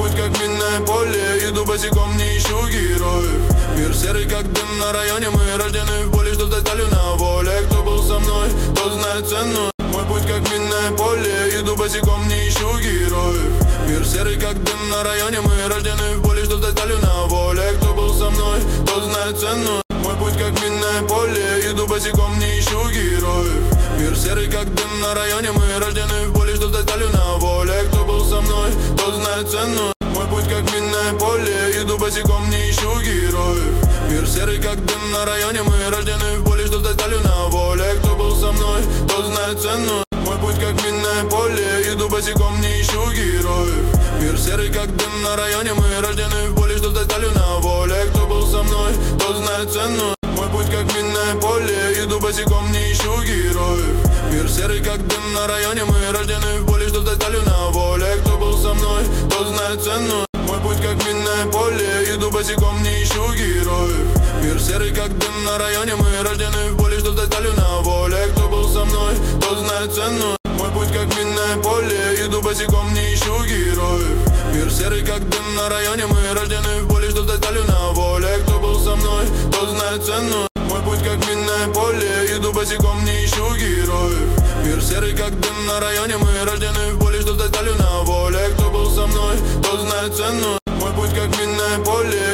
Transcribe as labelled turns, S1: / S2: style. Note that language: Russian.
S1: путь как минное поле, иду босиком, не ищу героев. Мир серый как дым на районе, мы рождены в боли, что стать сталью на воле. Кто был со мной, тот знает цену. Мой путь как минное поле, иду босиком, не ищу героев. Мир серый как дым на районе, мы рождены в боли, что стать сталью на воле. Кто был со мной, тот знает цену. Мой путь как минное поле, иду босиком, не ищу героев. Мир серый как дым на районе, мы рождены в боли, что стать сталью на воле. Кто был со мной, тот знает цену. Мой путь как минное поле, иду босиком, не ищу героев. Мир серый как дым на районе, мы рождены в боли, что стать сталью на воле. Кто был со мной, тот знает цену. Мой путь как минное поле, иду босиком, не ищу героев. Мир серый как дым на районе, мы рождены в боли, что стать сталью на воле. Кто был со мной, тот знает цену. Мой путь как минное поле, иду босиком, не ищу героев. Мир серый как дым на районе, мы рождены в боли, что стать сталью на воле. Кто был со мной, тот знает цену. Мой путь как минное поле, иду босиком, не ищу героев. Мир серый как дым на районе, мы рождены в боли, что стать сталью на воле. Кто был со мной, тот знает цену. Мой путь как минное поле, иду босиком, не ищу героев. Мир серый как дым на районе, мы рождены в боли, что стать сталью на воле. Кто был со мной, тот знает цену. Мой путь как минное поле, иду босиком, не ищу героев. Мир серый как дым на районе, мы рождены в боли, что стать сталью на воле. Кто был со мной, тот знает цену. Мой путь как минное поле,